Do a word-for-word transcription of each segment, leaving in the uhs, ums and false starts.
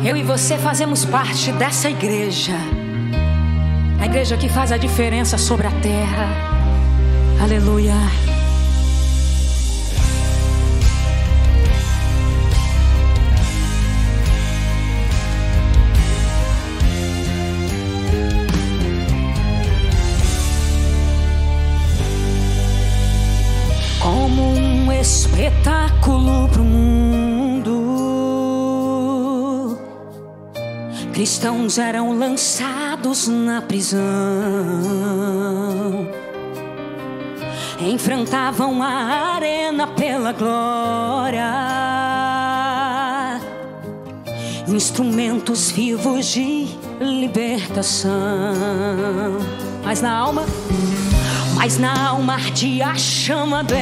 Eu e você fazemos parte dessa igreja, a igreja que faz a diferença sobre a terra. Aleluia. Como um espetáculo pro mundo, cristãos eram lançados na prisão, enfrentavam a arena pela glória, instrumentos vivos de libertação. Mas na alma Mas na alma ardia a chama do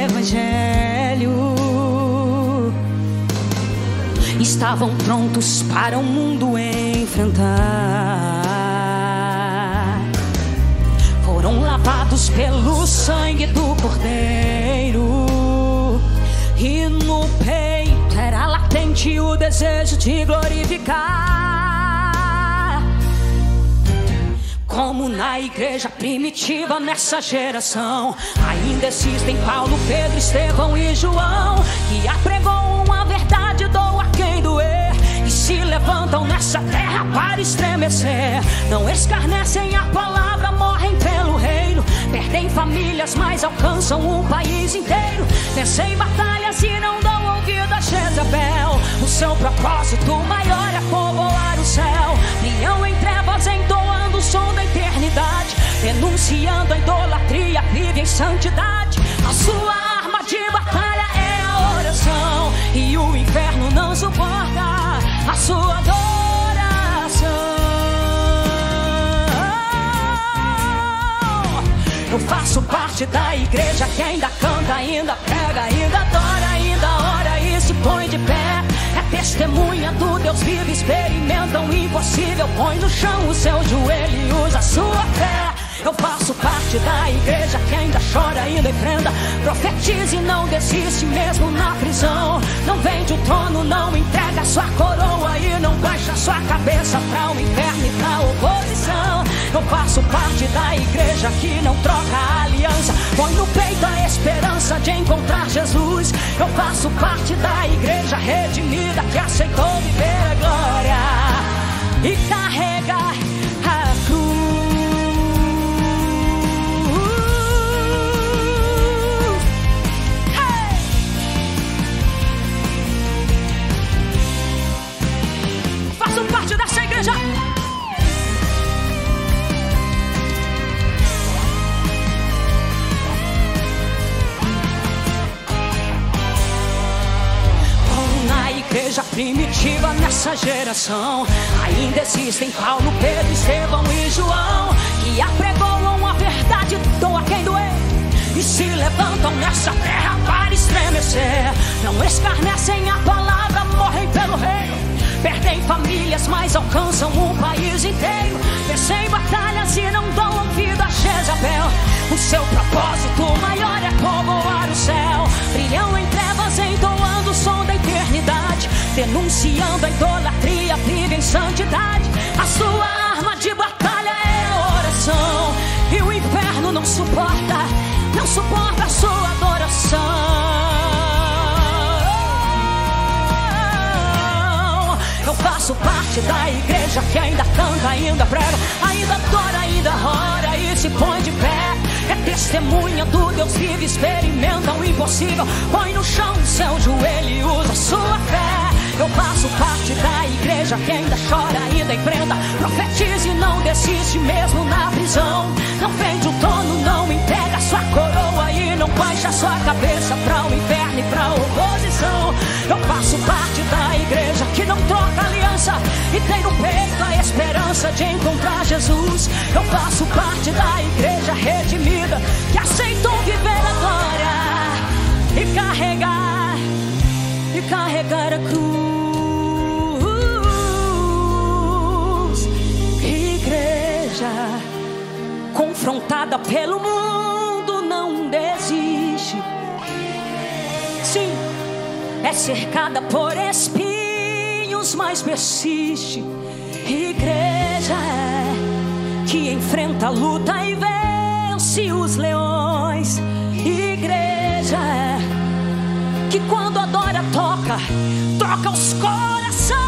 evangelho. Estavam prontos para o mundo enfrentar. Foram lavados pelo sangue do Cordeiro, e no peito era latente o desejo de glorificar. Como na igreja primitiva nessa geração, ainda existem Paulo, Pedro, Estevão e João, que apregoam a verdade, doa quem doer, e se levantam nessa terra para estremecer. Não escarnecem a palavra, morrem pelo reino, perdem famílias, mas alcançam um país inteiro. Vencem batalhas e não dão ouvido a Jezabel. O seu propósito maior é povoar o céu. Brilham em trevas, entoando o som da eternidade, denunciando a idolatria, vive em santidade. A sua arma de batalha é a oração, e o inferno não suporta a sua adoração. Eu faço parte da igreja que ainda canta, ainda prega, ainda adora, ainda ora e se põe de pé. É testemunha do Deus vivo, experimenta o impossível, põe no chão o seu joelho e usa a sua fé. Eu faço parte da igreja que ainda chora, ainda enfrenta, profetiza e não desiste mesmo na prisão. Não vende o trono, não entrega sua coroa e não baixa sua cabeça para o inferno e pra oposição. Eu faço parte da igreja que não troca a aliança, põe no peito a esperança de encontrar Jesus. Eu faço parte da igreja redimida que aceitou viver a glória e carregar a cruz. Parte dessa igreja. Como na igreja primitiva nessa geração, ainda existem Paulo, Pedro, Estevão e João, que apregoam a verdade, doa quem doer, e se levantam nessa terra para estremecer. Não escarnecem a palavra, morrem pelo reino, perdem famílias, mas alcançam um país inteiro. Vencem batalhas e não dão ouvido a Jezabel. O seu propósito maior é povoar o céu. Brilham em trevas, entoando o som da eternidade, denunciando a idolatria, vive em santidade. A sua arma de batalha é a oração, e o inferno não suporta, não suporta a sua adoração. Eu faço parte da igreja que ainda canta, ainda prega, ainda adora, ainda ora e se põe de pé. É testemunha do Deus vivo, experimenta o impossível, põe no chão o seu joelho e usa a sua fé. Eu faço parte da igreja que ainda chora, ainda enfrenta, profetiza e não desiste mesmo na prisão. Não vende o trono, não entrega sua coroa e não baixa sua cabeça pra o inferno e pra oposição. Eu faço parte da igreja que não troca aliança e tem no peito a esperança de encontrar Jesus. Eu faço parte da igreja redimida que aceitou viver a glória e carregar, e carregar a cruz. Igreja confrontada pelo mundo não desiste. Sim, é cercada por espinhos desafios, mas persiste. Igreja é que enfrenta a luta e vence os leões. Igreja é que quando adora toca, toca os corações.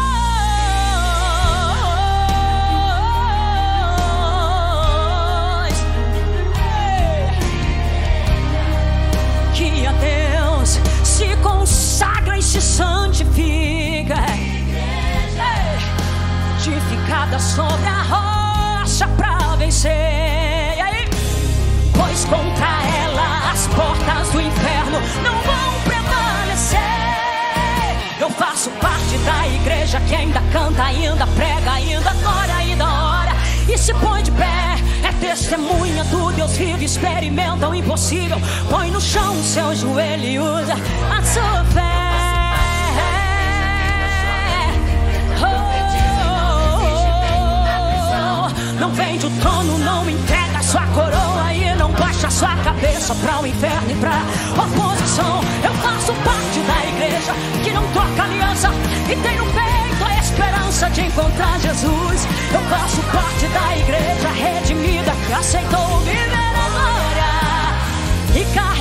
Que a Deus se consagra e se santifica, edificada sobre a rocha pra vencer. E aí? Pois contra ela as portas do inferno não vão prevalecer. Eu faço parte da igreja que ainda canta, ainda prega, ainda adora, ainda ora e se põe de pé. É testemunha do Deus vivo, experimenta o impossível. Põe no chão o seu joelho e usa a sua fé. Não vende o trono, não entrega sua coroa e não baixa sua cabeça para o inferno e pra oposição. Eu faço parte da igreja que não troca aliança e tem no peito a esperança de encontrar Jesus. Eu faço parte da igreja redimida que aceitou viver a glória e carregar